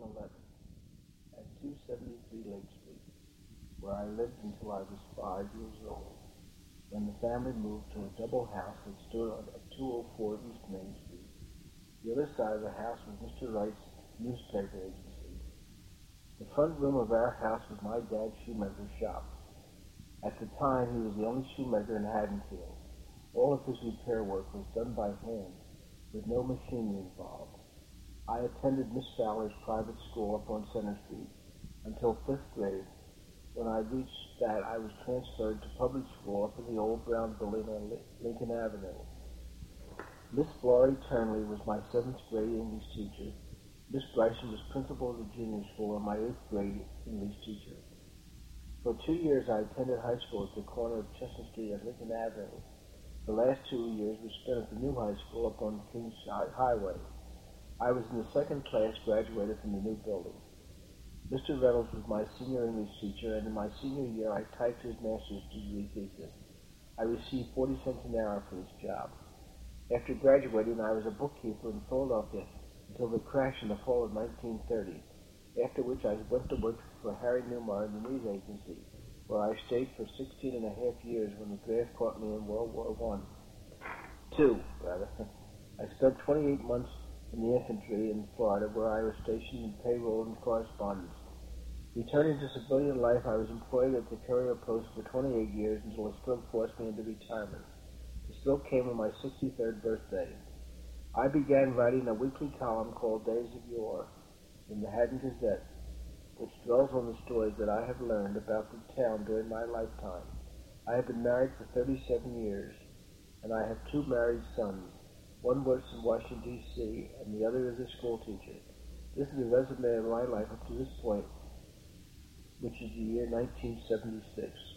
1911 at 273 Lake Street, where I lived until I was 5 years old, when the family moved to a double house that stood on 204 East Main Street. The other side of the house was Mr. Wright's newspaper agency. The front room of our house was my dad's shoemaker's shop. At the time, he was the only shoemaker in Haddonfield. All of his repair work was done by hand, with no machinery involved. I attended Miss Fowler's private school up on Center Street until 5th grade. When I reached that, I was transferred to public school up in the old brown building on Lincoln Avenue. Miss Florrie Turnley was my 7th grade English teacher. Miss Bryson was principal of the junior school and my 8th grade English teacher. For 2 years, I attended high school at the corner of Chestnut Street and Lincoln Avenue. The last 2 years were spent at the new high school up on Kings Highway. I was in the second class, graduated from the new building. Mr. Reynolds was my senior English teacher, and in my senior year, I typed his master's degree thesis. I received 40 cents an hour for this job. After graduating, I was a bookkeeper in Philadelphia until the crash in the fall of 1930, after which I went to work for Harry Newmar in the news agency, where I stayed for 16 and a half years when the draft caught me in World War II. I spent 28 months in the infantry in Florida, where I was stationed in payroll and correspondence. Returning to civilian life, I was employed at the courier post for 28 years until a stroke forced me into retirement. The stroke came on my 63rd birthday. I began writing a weekly column called Days of Yore in the Haddon Gazette, which dwells on the stories that I have learned about the town during my lifetime. I have been married for 37 years, and I have 2 married sons. One works in Washington, D.C., and the other is a school teacher. This is a resume of my life up to this point, which is the year 1976.